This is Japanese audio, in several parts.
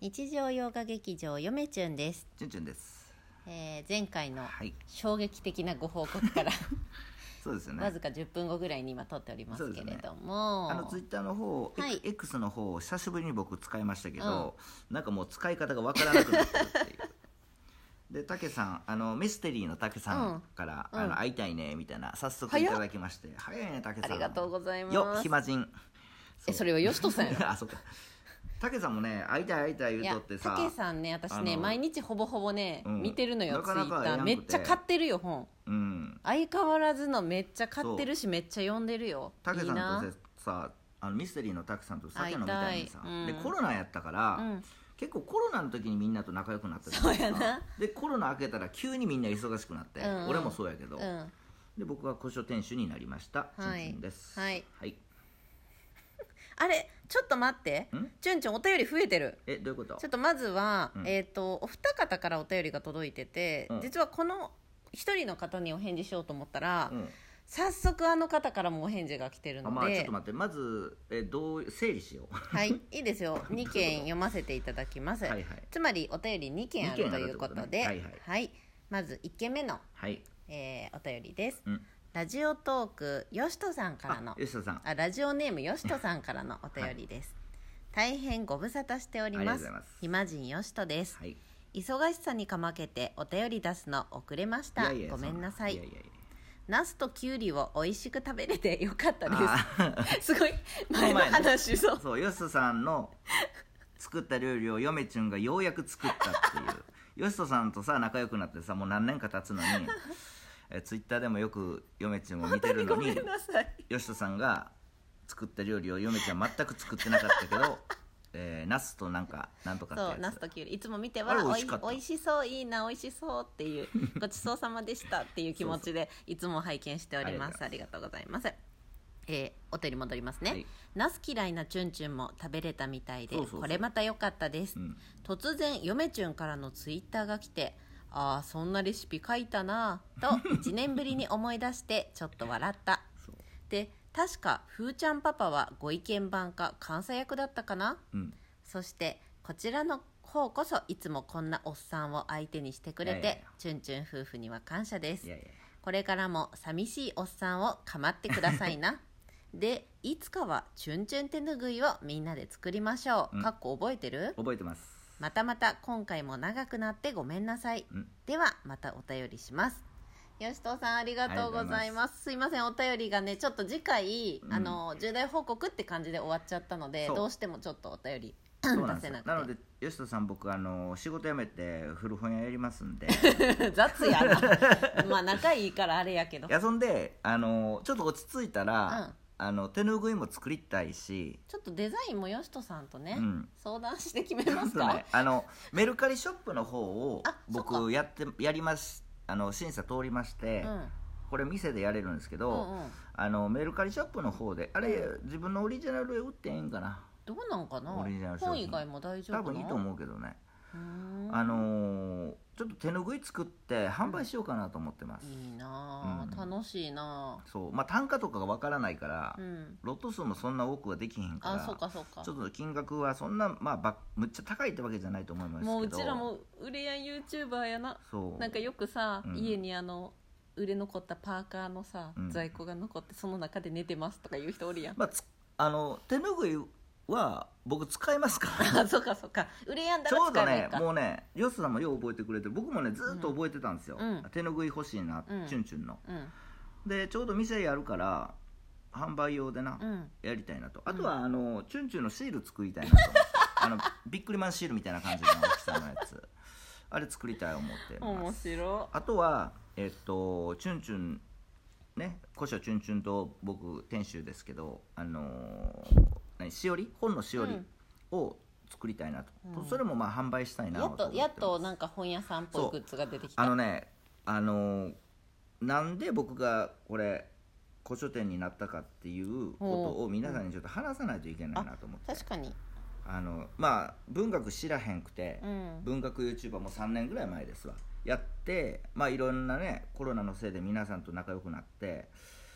日常洋画劇場よめちゅんです。 ちゅんちゅんです。 前回のはい、 衝撃的なご報告からそうですよね。 わずか10分後ぐらいに今撮っておりますけれども、 ツイッターの方、 はい、 X の方を久しぶりに僕使いましたけど、なんかもう使い方がわからなくなってるっていうで、たけさん、ミステリーのたけさんから、会いたいねみたいな早速いただきまして、早いねたけさん、 ありがとうございます。 よ暇人。 それはよしとさんやあ、そっか。たけさんもね、会いたい言うとってさ、 たけさんね、私ね、毎日ほぼほぼね、見てるのよ。 なかなかツイッターめっちゃ買ってるよ本、相変わらずのめっちゃ買ってるし、めっちゃ読んでるよ。 たけさんとさ、ミステリーのたけさんと酒飲みたいにさ、でコロナやったから、結構コロナの時にみんなと仲良くなったじゃないですか。 そうやな。 でコロナ明けたら急にみんな忙しくなって、俺もそうやけど、で僕は古書店主になりました。ちゅんちゅんです。 はい、あれちょっと待って、ちゅんちゅんお便り増えてる。 どういうこと？ ちょっとまずは、お二方からお便りが届いてて、実はこの一人の方にお返事しようと思ったら、早速あの方からもお返事が来てるので、 ちょっと待って、まず、整理しよう。 はいいいですよ。2件読ませていただきます。つまりお便り2件あるということで、まず1件目の、お便りです。ラジオトークよしとさんからの、ラジオネームよしとさんからのお便りです。大変ご無沙汰しております。暇人よしとです。忙しさにかまけてお便り出すの遅れました。ごめんなさい。ナスとキュウリを美味しく食べれてよかったです。すごい前の話。 そうよしとさんの作った料理をよめちゅんがようやく作ったっていうよしとさんとさ仲良くなってさ、もう何年か経つのにツイッターでもよくよめちゃんを見てるのに、よしとさんが作った料理をよめちゃん全く作ってなかったけど、ナスとなんとかってやつ。 そう、ナスとキュウリいつも見てはおいしそう、いいな、おいしそうっていうごちそうさまでしたっていう気持ちでいつも拝見しております。ありがとうございます。お便り戻りますね。ナス嫌いなチュンチュンも食べれたみたいで、これまた良かったです。突然よめちゅんからのツイッターが来て、ああそんなレシピ書いたなと1年ぶりに思い出してちょっと笑ったで、確かふーちゃんパパはご意見番か監査役だったかな、そしてこちらの方こそいつもこんなおっさんを相手にしてくれて、チュンチュン夫婦には感謝です。これからも寂しいおっさんを構ってくださいなで、いつかはチュンチュン手ぬぐいをみんなで作りましょう。かっこ覚えてる？ 覚えてます。 また今回も長くなってごめんなさい。ではまたお便りします。よしとさんありがとうございます。すいません、お便りがねちょっと次回、重大報告って感じで終わっちゃったので、どうしてもちょっとお便り出せなくて。 なのでよしとさん、僕仕事辞めて古本屋やりますんで雑やなまあ仲いいからあれやけど、 そんでちょっと落ち着いたら、手ぬぐいも作りたいし、 ちょっとデザインもよしとさんとね、相談して決めますか。 メルカリショップの方を僕やります。審査通りまして、これ店でやれるんですけど、メルカリショップの方で自分のオリジナルで売ってええんかな。 どうなんかな。本以外も大丈夫かな。 多分いいと思うけどね。ちょっと手ぬぐい作って販売しようかなと思ってます。 いいな、楽しいな。 そう、単価とかがわからないから、ロット数もそんな多くはできへんから、ちょっと金額はそんなむっちゃ高いってわけじゃないと思いますけど、 もううちらも売れやん YouTuber やな。なんかよくさ、家に売れ残ったパーカーのさ、在庫が残ってその中で寝てますとか言う人おるやん。 手ぬぐいは僕使いますからそうか売れやんだら使えばいいか。 ちょうどね、もうね、よすさんもよう覚えてくれてる。僕もねずっと覚えてたんですよ、手ぬぐい欲しいな、チュンチュンの、でちょうど店やるから販売用でな、やりたいなと。あとはチュンチュンのシール作りたいなとビックリマンシールみたいな感じの大きさのやつあれ作りたい思ってます。 面白い。 あとはチュンチュンね、古書チュンチュンと僕店主ですけど、しおり、本のしおりを作りたいなと、それも販売したいなと。 やっとなんか本屋さんっぽいグッズが出てきた。 なんで僕がこれ古書店になったかっていうことを皆さんにちょっと話さないといけないなと思って。 確かに文学知らへんくて、文学 YouTuber も3年ぐらい前ですわやって、いろんなね、コロナのせいで皆さんと仲良くなって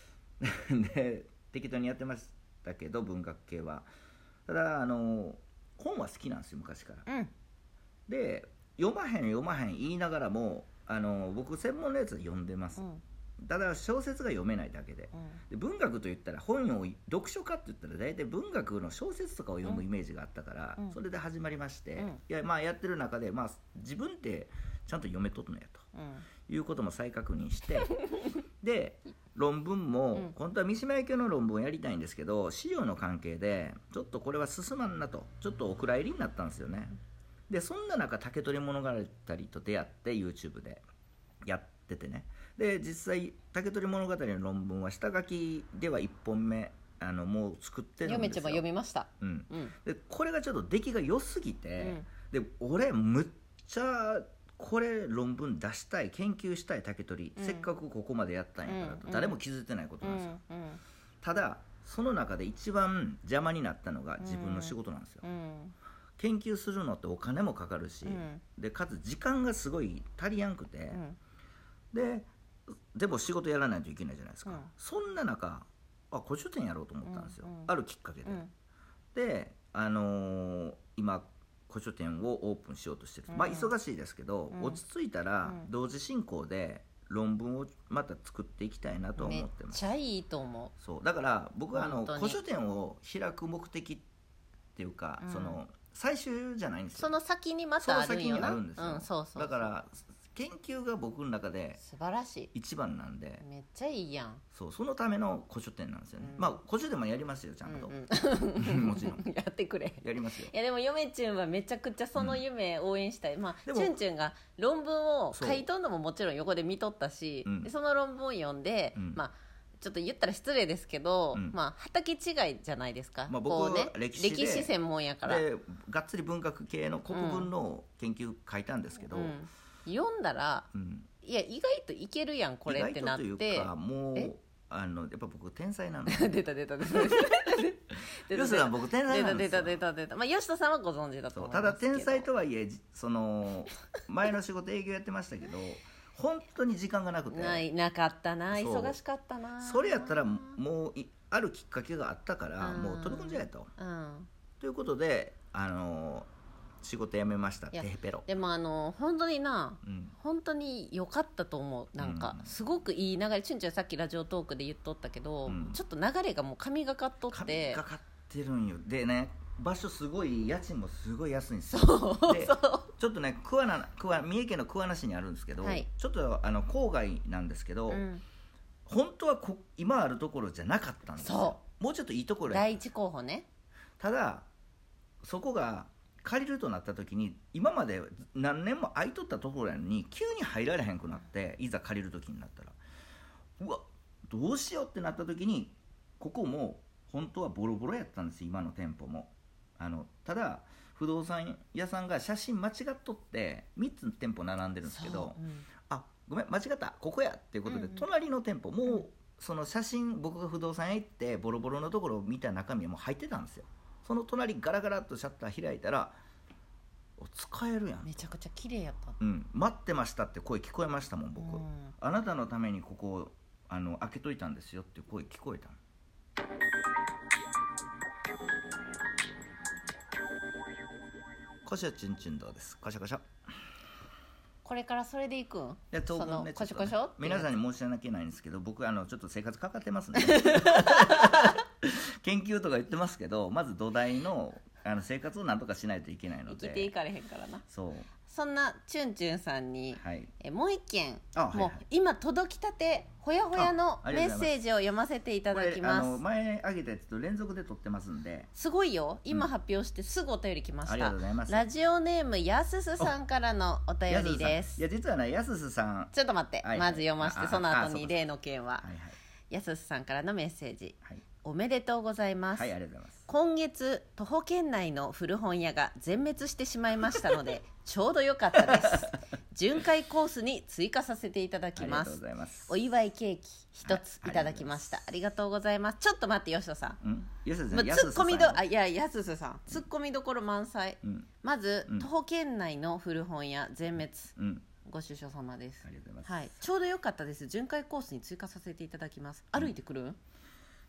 で適当にやってましたけど、文学系は。ただ本は好きなんですよ昔から。 うんで読まへん言いながらも僕専門のやつは読んでます、ただ小説が読めないだけで、で文学といったら本を読書家って言ったら大体文学の小説とかを読むイメージがあったから、それで始まりまして、いやまあやってる中で、まあ、自分ってちゃんと読めとるのやと、いうことも再確認してで論文も、本当は三島由紀夫の論文をやりたいんですけど資料の関係でちょっとこれは進まんなと、ちょっとお蔵入りになったんですよね。でそんな中竹取物語と出会って YouTube でやっててね、で実際竹取物語の論文は下書きでは1本目もう作ってるんですよ。 読みました、 でこれがちょっと出来が良すぎて、で俺むっちゃこれ論文出したい、研究したい竹取、せっかくここまでやったんやからと、誰も気づいてないことなんですよ、ただその中で一番邪魔になったのが自分の仕事なんですよ、研究するのってお金もかかるし、でかつ時間がすごい足りやんくて、でも仕事やらないといけないじゃないですか、そんな中古書店やろうと思ったんですよ、あるきっかけで、で今古書店をオープンしようとしてる、まあ忙しいですけど、落ち着いたら同時進行で論文をまた作っていきたいなと思ってます。 めっちゃいいと思う。 そうだから僕は古書店を開く目的っていうか、その最終じゃないんですよ。 その先にまたあるんよな。 その先にあるんですよ、だから研究が僕の中で素晴らしい一番なんで、 めっちゃいいやん。 そのための古書店なんですよね、まあ古書店もやりますよちゃんと、もちろんやってくれ。 やりますよ。 いやでも嫁ちゅんはめちゃくちゃその夢応援したい、まあちゅんちゅんが論文を書いとんのももちろん横で見とったし、でその論文を読んで、まあちょっと言ったら失礼ですけど、まあ畑違いじゃないですか、 まあ、僕は歴史専門やからでがっつり文学系の国文の研究書いたんですけど、 読んだら、いや意外といけるやんこれってなって、 意外とというかもうやっぱ僕天才なの出た吉田さん僕天才なんですよ。 出た、まあ、吉田さんはご存知だと思いますけど、 ただ天才とはいえその前の仕事営業やってましたけど本当に時間がなくてなかったな、忙しかったな。 それやったらもうあるきっかけがあったからもう取り組んじゃえと、ということで仕事辞めましたテヘペロ。 でも本当にな、本当に良かったと思う。なんかすごくいい流れ、ちゅんちゅんさっきラジオトークで言っとったけど、ちょっと流れがもう神がかっとって、 神がかってるんよ。でね場所すごい家賃もすごい安いんですよ。でちょっとね三重県の桑名市にあるんですけど、ちょっと郊外なんですけど、本当は今あるところじゃなかったんですよ。もうちょっといいところやった。 第一候補ね。ただそこが借りるとなった時に今まで何年も空いとったところやのに急に入られへんくなって、いざ借りる時になったらうわどうしようってなった時に、ここも本当はボロボロやったんですよ今の店舗も。ただ不動産屋さんが写真間違っとって3つ店舗並んでるんですけど、ごめん間違ったここやっていうことで、隣の店舗もうその写真、僕が不動産屋行ってボロボロのところを見た中身はもう入ってたんですよ。その隣ガラガラっとシャッター開いたら使えるやん。 めちゃくちゃ綺麗やった。 待ってましたって声聞こえましたもん僕、あなたのためにここ開けといたんですよって声聞こえたの。こしょちゅんちゅんどうです。こしょこしょ。 これからそれでいくん？ いや当分ねこしょこしょ皆さんに申し訳ないんですけど、僕ちょっと生活かかってますね研究とか言ってますけど、まず土台の生活をなんとかしないといけないので、 生きていかれへんからな。 そんなちゅんちゅんさんに、もう一件、 もう今届きたてほやほやのメッセージを読ませていただきます。 前あげたやつと連続で撮ってますんで、 すごいよ。今発表してすぐお便り来ました。 ありがとうございます。 ラジオネームやすすさんからのお便りです。 いや実はねやすすさん、 ちょっと待って、まず読ませて、その後に例の件は。やすすさんからのメッセージ、おめでとうございます。 ありがとうございます。 今月徒歩圏内の古本屋が全滅してしまいましたのでちょうどよかったです。巡回コースに追加させていただきます。 ありがとうございます。 お祝いケーキ一ついただきました。ありがとうございます。ちょっと待って吉田さん、ツッコミやすすさん、ツッコミどころ満載。まず、徒歩圏内の古本屋全滅、ご愁傷様です。 ありがとうございます。 ちょうどよかったです。巡回コースに追加させていただきます。歩いてくる？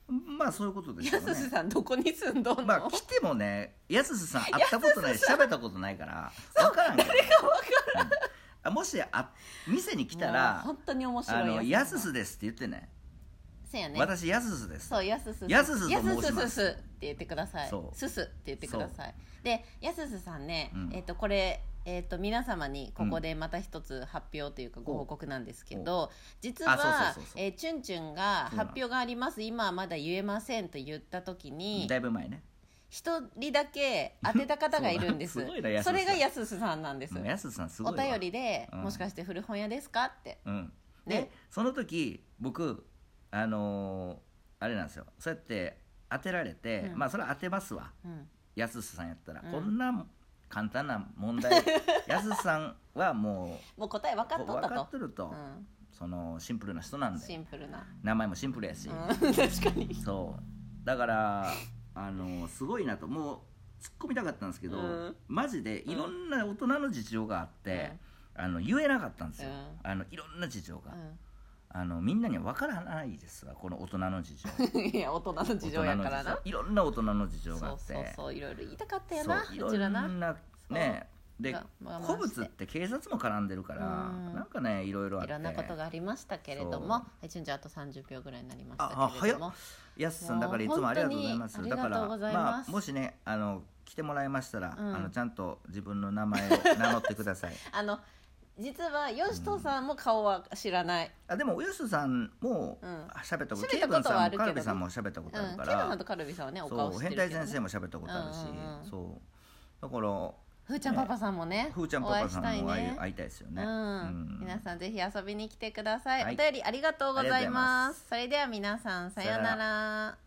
まあそういうことですよね。 やすすさんどこに住んどんの？ まあ来てもね、やすすさん会ったことないし喋ったことないから分からんけど、 誰が分からん、 うん、もし店に来たもらう本当に面白いやすすですって言ってね。 そうやね。 私やすすです。 そう、やすすやすすと申します。 すすって言ってください。すすって言ってください。で、やすすさんね、これ皆様にここでまた一つ発表というかご報告なんですけど、実はチュンチュンが発表があります、今はまだ言えませんと言った時にだいぶ前ね、 一人だけ当てた方がいるんです。 すごいな、 それがやすすさんなんです。 やすすさんすごいお便りで、もしかして古本屋ですかって、 でその時僕あれなんですよ、そうやって当てられて、まあそれは当てますわ、やすすさんやったら、こんな簡単な問題やすさんはもう答え分かっとったと、 分かってると、そのシンプルな人なんで、 シンプルな名前もシンプルやし、 確かにそうだからすごいなと、もう突っ込みたかったんですけど、マジでいろんな大人の事情があって、言えなかったんですよ、いろんな事情が、みんなには分からないですわ、この大人の事情いや大人の事情やからな、 いろんな大人の事情があって、 そういろいろ言いたかったよな、 いろんなね、で古物って警察も絡んでるから、なんかねいろいろあって、 いろんなことがありましたけれども、順調あと30秒ぐらいになりましたけれども、 やすさんだからいつもありがとうございます。だからまあもしね来てもらいましたら、ちゃんと自分の名前を名乗ってください実はよしとさんも顔は知らない、 でもよしとさんも喋ったこと、ケイブンさんもカルビさんも喋ったことあるから、 ケイブンさんとカルビさんはねお顔知ってるけど、 変態先生も喋ったことあるし、そうだからふーちゃんパパさんもね、 ふーちゃんパパさんも会いたいですよね。 皆さんぜひ遊びに来てください。お便りありがとうございます。それでは皆さんさようなら。